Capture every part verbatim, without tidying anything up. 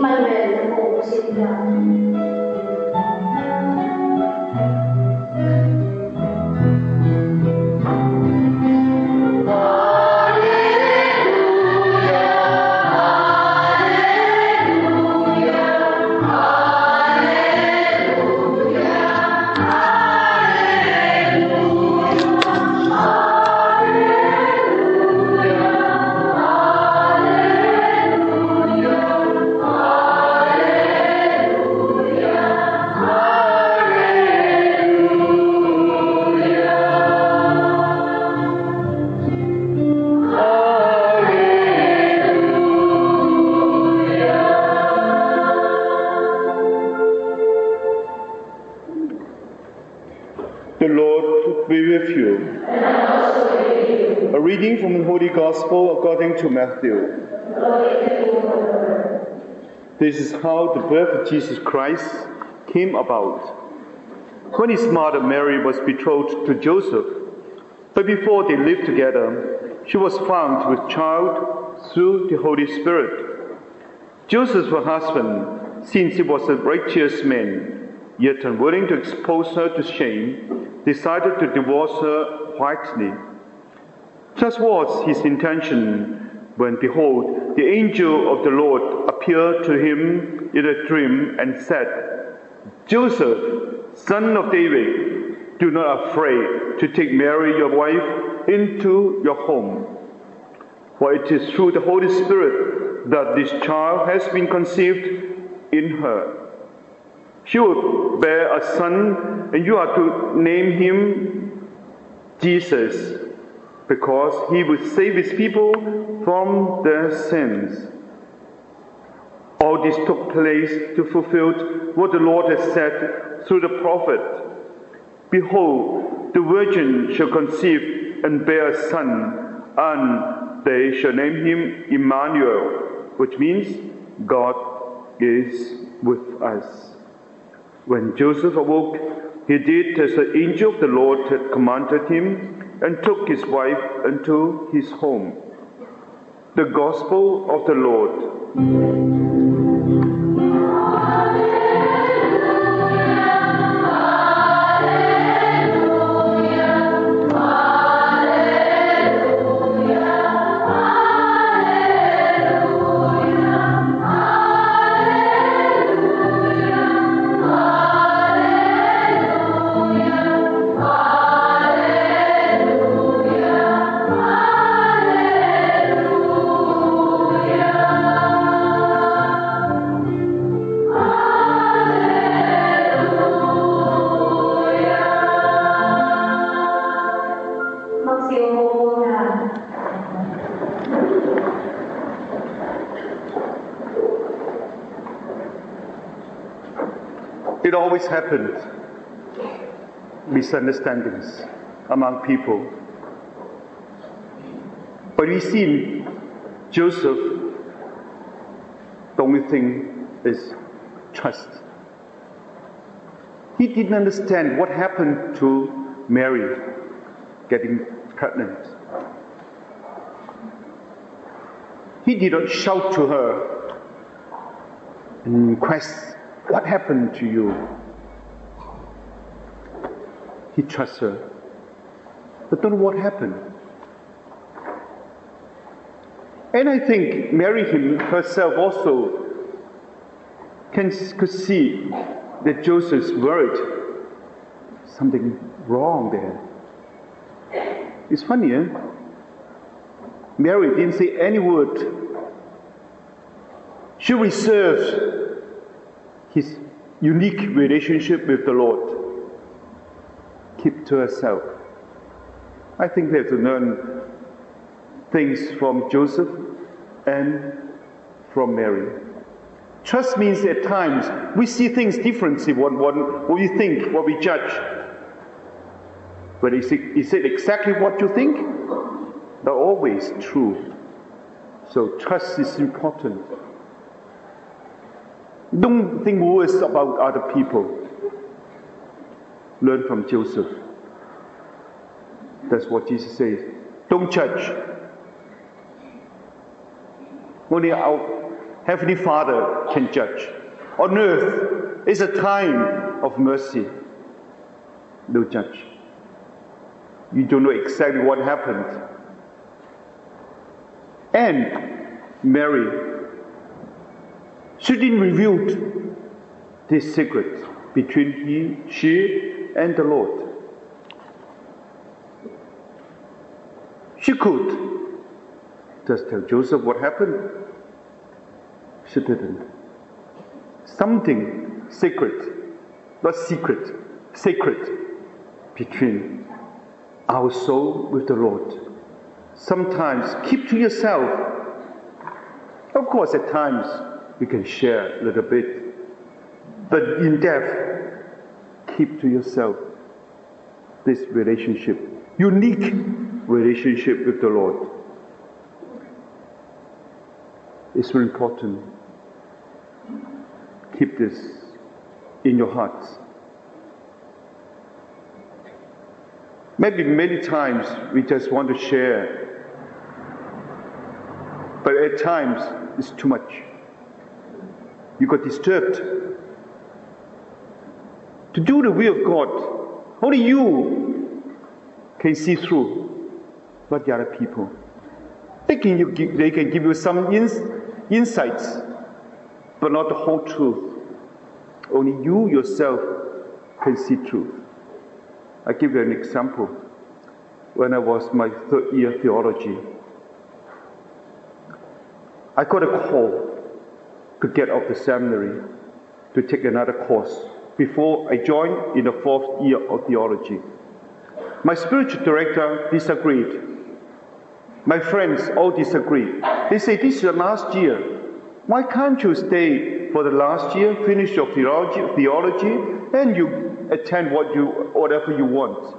曼努尔能够无限的。 The Lord be with you. And also with you. A reading from the Holy Gospel according to Matthew. Glory to you, Lord. This is how the birth of Jesus Christ came about. When his mother Mary was betrothed to Joseph, but before they lived together, she was found with child through the Holy Spirit. Joseph, her husband, since he was a righteous man, yet unwilling to expose her to shame, decided to divorce her quietly. Such was his intention when, behold, the angel of the Lord appeared to him in a dream and said, Joseph, son of David, do not afraid to take Mary your wife into your home. For it is through the Holy Spirit that this child has been conceived in her. She will bear a son, and you are to name him Jesus, because he will save his people from their sins. All this took place to fulfill what the Lord has said through the prophet. Behold, the virgin shall conceive and bear a son, and they shall name him Emmanuel, which means God is with us. When Joseph awoke, he did as the angel of the Lord had commanded him, and took his wife into his home. The Gospel of the Lord. It always happened, misunderstandings among people. But we see in Joseph, the only thing is trust. He didn't understand what happened to Mary getting pregnant. He did not shout to her and request, what happened to you? He trusts her. But don't know what happened. And I think Mary herself also can, could see that Joseph's worried. Something wrong there. It's funny, eh? Mary didn't say any word. She reserved his unique relationship with the Lord. Keep to herself. I think we have to learn things from Joseph and from Mary. Trust means at times we see things differently, what, what, what we think, what we judge. But is it, is it exactly what you think? Not always true. So trust is important. Don't think worse about other people. Learn from Joseph. That's what Jesus says. Don't judge. Only our Heavenly Father can judge. On earth is a time of mercy. No judge. You don't know exactly what happened. And Mary, she didn't reveal this secret between he, she and the Lord. She could just tell Joseph what happened. She didn't. Something secret, not secret, sacred between our soul with the Lord. Sometimes keep to yourself. Of course, at times we can share a little bit, but in depth, keep to yourself this relationship, unique relationship with the Lord. It's very important. Keep this in your hearts. Maybe many times we just want to share, but at times it's too much. You got disturbed. To do the will of God, only you can see through what the other people. They can, you give, they can give you some ins, insights, but not the whole truth. Only you yourself can see truth. I give you an example. When I was my third year theology, I got a call to get out of the seminary to take another course before I joined in the fourth year of theology. My spiritual director disagreed. My friends all disagreed. They say, this is the last year. Why can't you stay for the last year, finish your theology, theology and you attend what you, whatever you want?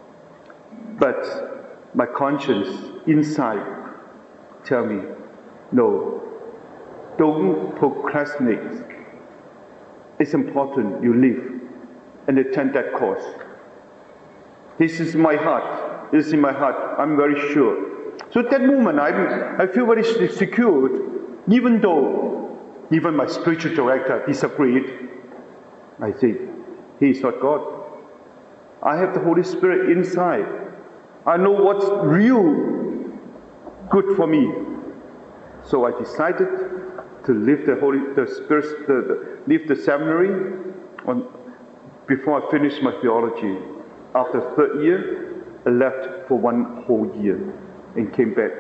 But my conscience inside tell me, no, don't procrastinate. It's important you live and attend that course. This is my heart. This is in my heart. I'm very sure. So at that moment, I I feel very secured, even though even my spiritual director disagreed. I say, he is not God. I have the Holy Spirit inside. I know what's real good for me. So I decided to leave the Holy, the Spirit, the, the, leave the seminary on, before I finished my theology. After the third year, I left for one whole year and came back.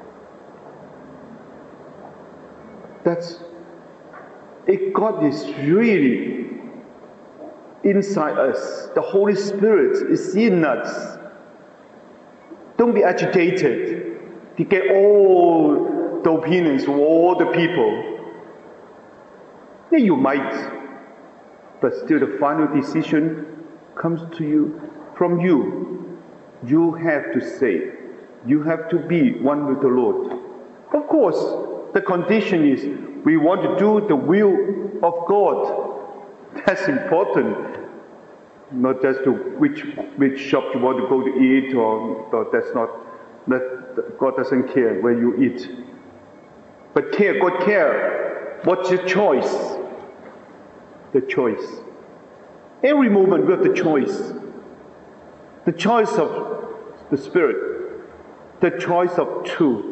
That's it. God is really inside us. The Holy Spirit is in us. Don't be agitated to get all the opinions of all the people. Yeah, you might, but still the final decision comes to you from you. You have to say, you have to be one with the Lord. Of course, the condition is we want to do the will of God. That's important. Not just to which which shop you want to go to eat, or, or that's not, that God doesn't care where you eat. But care, God care. What's your choice? The choice. Every moment we have the choice. The choice of the Spirit. The choice of truth.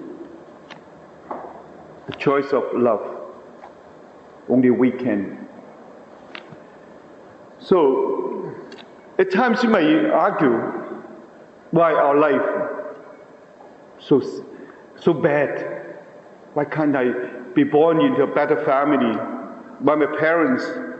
The choice of love. Only we can. So, at times you may argue why our life so so bad. Why can't I be born into a better family? Why my parents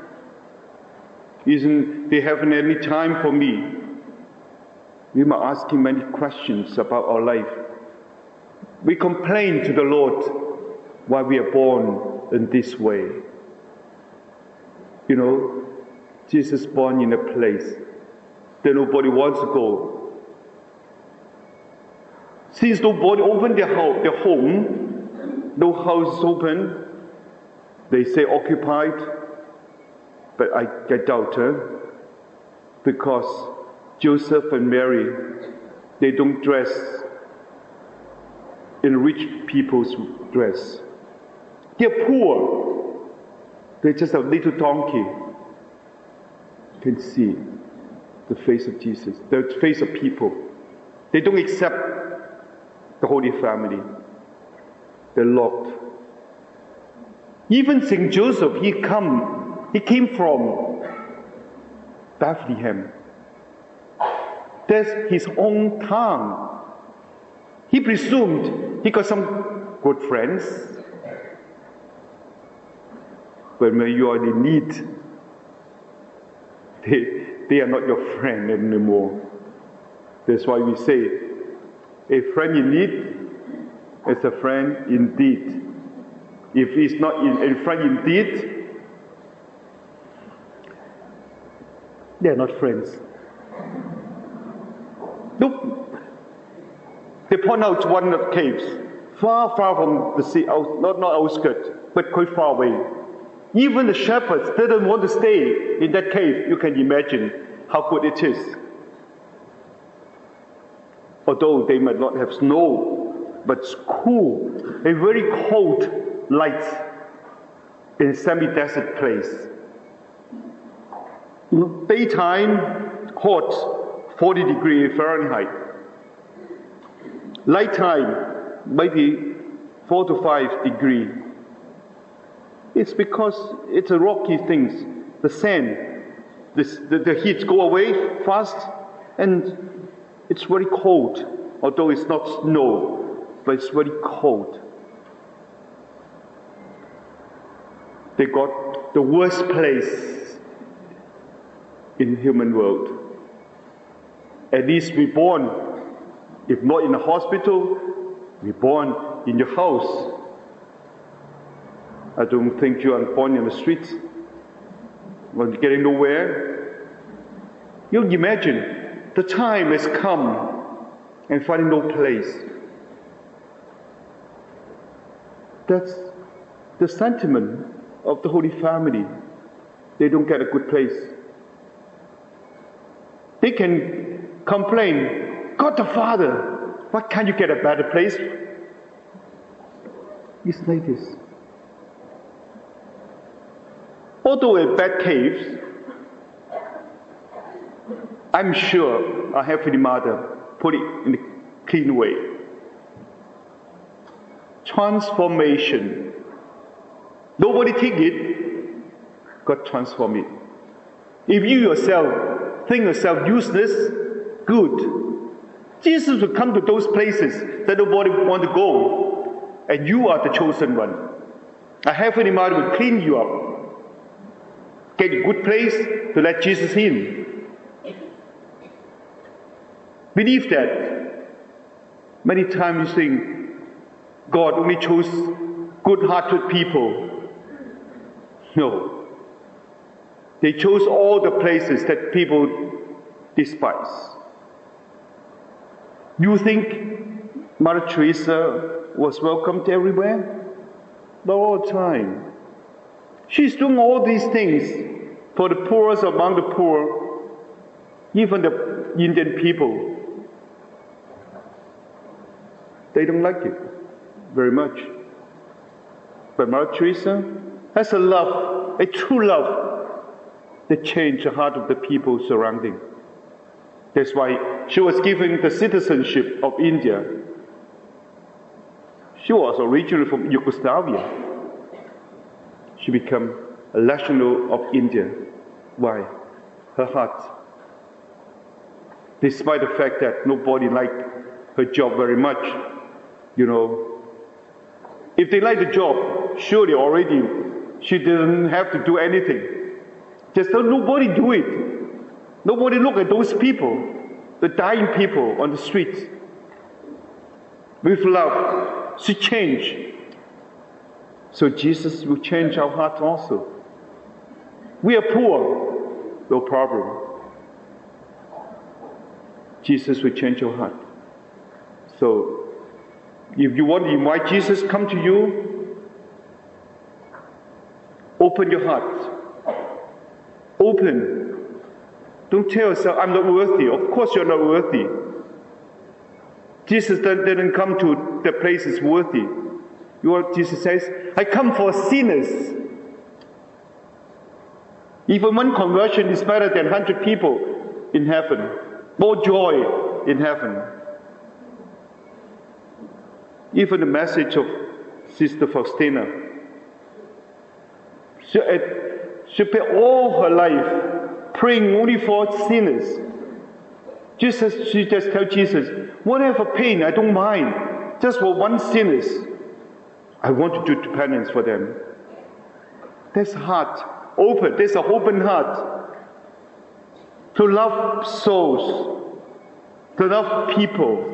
isn't they haven't any time for me? We are asking many questions about our life. We complain to the Lord why we are born in this way. You know, Jesus born in a place that nobody wants to go. Since nobody opened their house, their home, no house is open, they say occupied, but I, I doubt her, because Joseph and Mary, they don't dress in rich people's dress. They're poor. They're just a little donkey. You can see the face of Jesus, the face of people. They don't accept the Holy Family. They're locked. Even Saint Joseph, he come, he came from Bethlehem. That's his own town. He presumed he got some good friends. But when you are in need, they, they are not your friend anymore. That's why we say, a friend in need is a friend indeed. If he's not in, a friend indeed, they are not friends. Look, they point out one of the caves, far, far from the sea, out, not, not outskirts, but quite far away. Even the shepherds didn't want to stay in that cave. You can imagine how good it is. Although they might not have snow, but it's cool, a very cold light in a semi-desert place. Daytime, hot, forty degrees Fahrenheit. Nighttime, maybe four to five degrees. It's because it's a rocky thing. The sand, this, the, the heat go away fast, and it's very cold. Although it's not snow, but it's very cold. They got the worst place in human world. At least we're born, if not in a hospital, we're born in your house. I don't think you are born in the streets when you're getting nowhere. You imagine the time has come and finding no place. That's the sentiment of the Holy Family. They don't get a good place. They can complain, God the Father, why can't you get a better place? It's like this. Although a bad cave, I'm sure our Heavenly Mother put it in a clean way. Transformation. Nobody take it, God transform it. If you yourself think yourself useless, good. Jesus will come to those places that nobody want to go, and you are the chosen one. A Heavenly Mother will clean you up. Get a good place to let Jesus in. Believe that. Many times you think God only chose good-hearted people. No. They chose all the places that people despise. You think Mother Teresa was welcomed everywhere? Not all the time. She's doing all these things for the poorest among the poor, even the Indian people. They don't like it very much. But Mother Teresa has a love, a true love, that changed the heart of the people surrounding. That's why she was given the citizenship of India. She was originally from Yugoslavia. She became a national of India. Why? Her heart. Despite the fact that nobody liked her job very much, you know, if they liked the job, surely already she didn't have to do anything. Just let nobody do it. Nobody look at those people, the dying people on the streets. With love, she changed. So Jesus will change our heart also. We are poor, no problem. Jesus will change your heart. So, if you want to invite Jesus to come to you, open your heart. Open. Don't tell yourself, I'm not worthy. Of course you're not worthy. Jesus didn't come to the places worthy. You know what Jesus says? I come for sinners. Even one conversion is better than one hundred people in heaven. More joy in heaven. Even the message of Sister Faustina. She, she spent all her life praying only for sinners. Jesus, she just tells Jesus, whatever pain, I don't mind. Just for one sinners, I want to do penance for them. That's heart open. There's an open heart to love souls, to love people.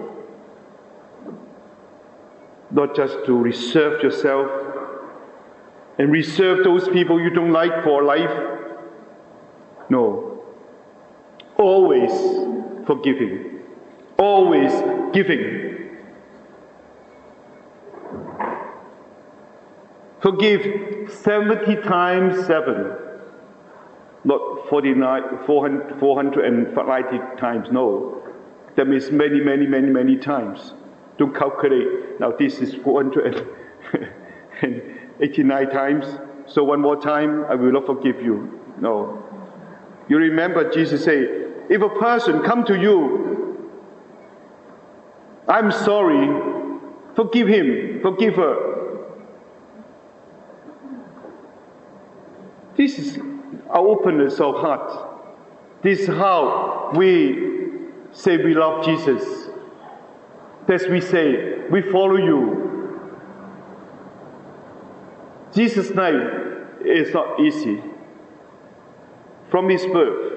Not just to reserve yourself and reserve those people you don't like for life. No. Always forgiving. Always giving. Forgive seventy times seven. Not forty-nine, four hundred, four hundred ninety times, no. That means many, many, many, many times. Don't calculate. Now this is four hundred eighty-nine times. So one more time, I will not forgive you. No. You remember Jesus say, if a person come to you, I'm sorry, forgive him, forgive her. This is our openness of heart. This is how we say we love Jesus. As we say, we follow you. Jesus' name is not easy. From his birth,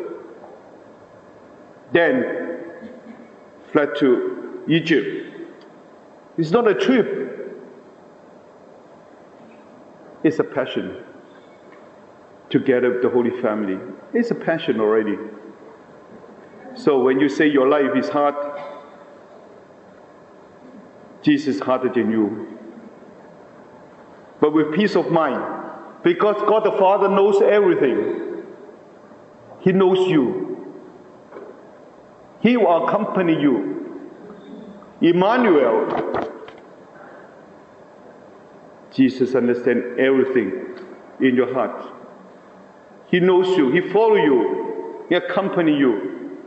then fled to Egypt. It's not a trip. It's a passion. Together with the Holy Family. It's a passion already. So when you say your life is hard, Jesus is harder than you. But with peace of mind, because God the Father knows everything. He knows you. He will accompany you. Emmanuel. Jesus understands everything in your heart. He knows you. He follows you. He accompanies you.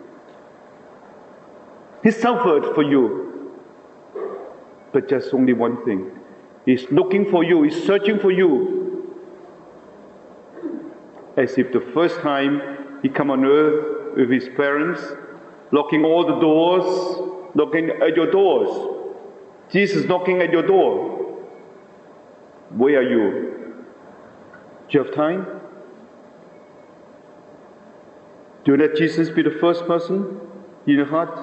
He suffered for you. But just only one thing. He's looking for you. He's searching for you. As if the first time he came on earth with his parents, locking all the doors, knocking at your doors. Jesus knocking at your door. Where are you? Do you have time? Do you let Jesus be the first person in your heart?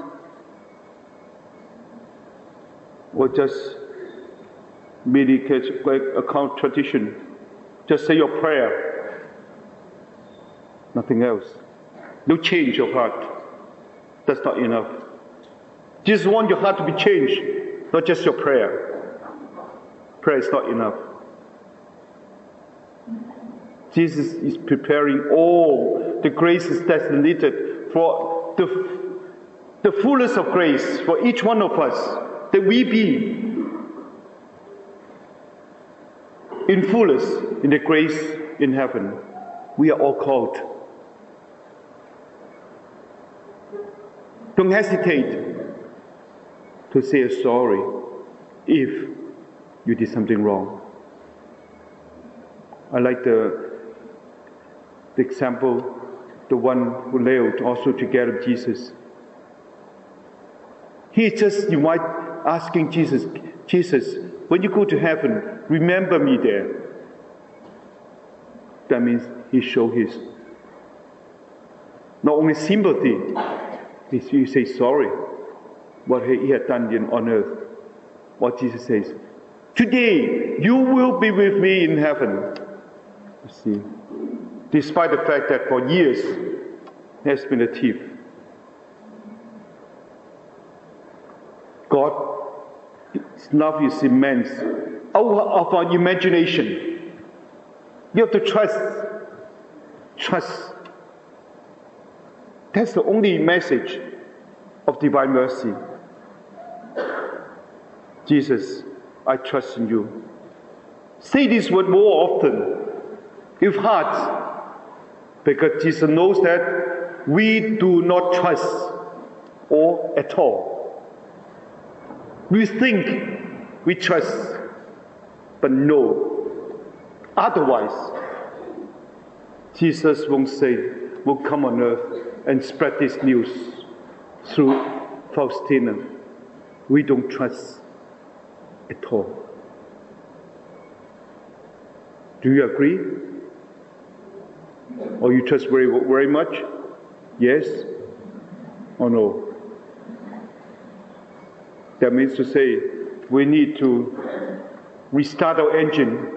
Or just merely a count tradition? Just say your prayer. Nothing else. No change of heart. That's not enough. Jesus wants your heart to be changed, not just your prayer. Prayer is not enough. Jesus is preparing all the graces that's needed for the, the fullness of grace for each one of us, that we be in fullness in the grace in heaven. We are all called. Don't hesitate to say sorry if you did something wrong. I like the, the example, the one who lived also together with Jesus. He just invite, asking Jesus, Jesus, when you go to heaven, remember me there. That means he showed his not only sympathy, he says sorry what he had done on earth. What Jesus says, today you will be with me in heaven. You see, despite the fact that for years he has been a thief. God's love is immense, out of our imagination. You have to trust. Trust. That's the only message of divine mercy. Jesus, I trust in you. say this word more often, with heart, because Jesus knows that we do not trust or at all. We think we trust, but no. Otherwise, Jesus won't say, will come on earth and spread this news through Faustina. We don't trust at all. Do you agree? Or you trust very, very much? Yes or no? That means to say we need to restart our engine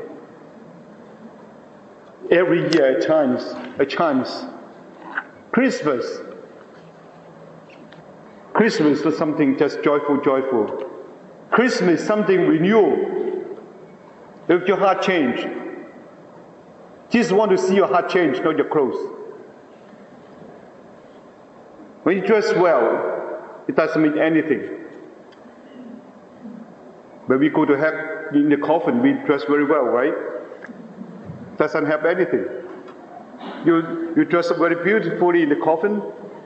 every year, a chance, a chance. Christmas. Christmas is something just joyful, joyful. Christmas is something renewal. If your heart changed, Jesus wants to see your heart change, not your clothes. When you dress well, it doesn't mean anything. When we go to have in the coffin, we dress very well, right? Doesn't have anything. You you dress up very beautifully in the coffin.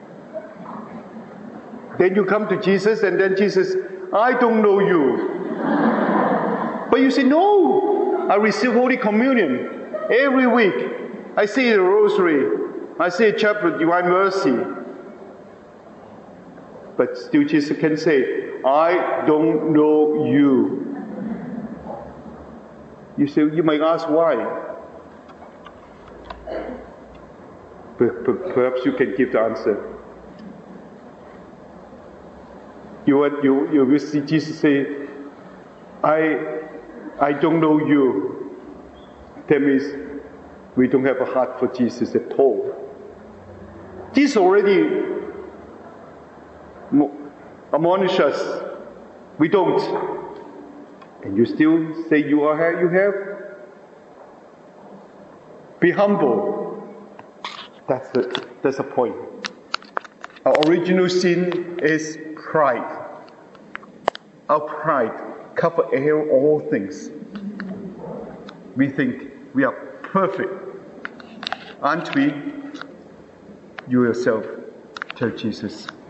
Then you come to Jesus, and then Jesus, I don't know you. But you say, no, I receive Holy Communion every week. I say the Rosary. I say a chaplet, Divine Mercy. But still Jesus can say, I don't know you. You say, you might ask why. Perhaps you can give the answer. You you you will see Jesus say, I I don't know you. That means we don't have a heart for Jesus at all. Jesus already admonished us. We don't. And you still say you are you have? Be humble. That's the that's the point. Our original sin is pride. Our pride covers all things. We think we are perfect. Aren't we? You yourself tell Jesus,